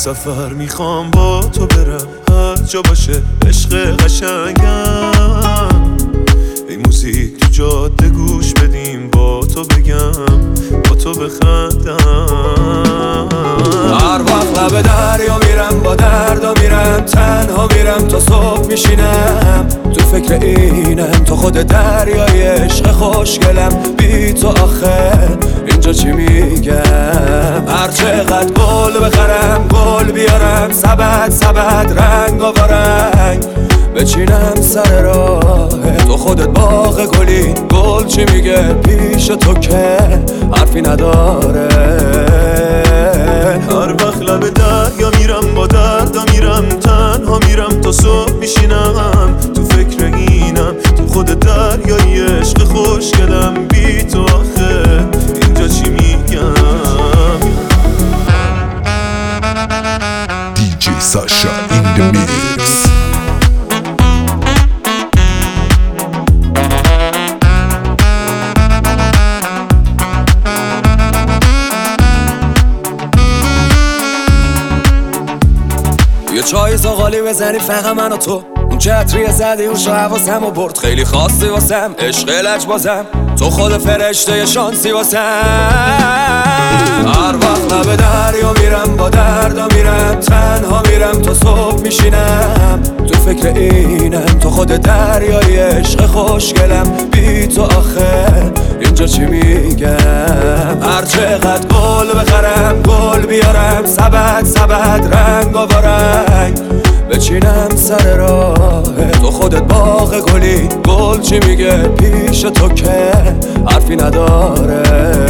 سفر میخوام با تو برم، هر جا باشه عشق قشنگم. ای موزیک تو جاده گوش بدیم، با تو بگم با تو بخندم. هر وقت لب دریا میرم با دردا میرم، تنها میرم تا صبح میشینم. تو فکر اینم تو خود دریای عشق خوشگلم. بی تو آخه اینجا چی میگم؟ هر چقدر گل بخرم گل بیارم، سبد سبد رنگ و رنگ بچینم سر راه تو. خودت باغ گلی، گل چی میگه پیش تو که حرفی نداره. هر وقت لب دریا میرم با دردا میرم، تنها میرم تا صبح میشینم. تو فکر اینم تو خود دریای عشق خوشگلم. بی تو آخه اینجا چی میگم؟ DJ Sasha in the mix. یه چای زغالی بزنی فقط من و تو، اون چتریه زدی اون حواسم و برد. خیلی خاصی واسم عشق لج بازم، تو خود فرشته شانسی واسم. هر وقت لب دریا میرم با دردا میرم، تنها میرم تا صبح میشینم. تو فکر اینم تو خود دریای عشق خوشگلم. بی تو آخه اینجا چی میگم؟ هر چقدر گل بخرم گل بیارم، سبد سبد رنگ و رنگ بچینم سر راه تو. خودت باغ گلی، گل چی میگه پیش تو که حرفی نداره.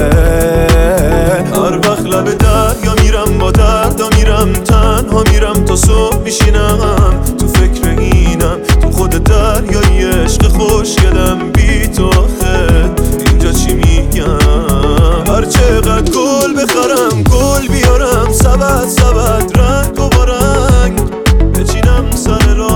هر وقت لب دریا میرم با دردا میرم، تنها میرم تا صبح میشینم. تو فکر اینم تو خود دریای عشق خوشگلم. بی تو آخه اینجا چی میگم؟ هر چقدر گل بخرم گل بیارم، سبد سبد رنگ و رنگ بچینم سر راه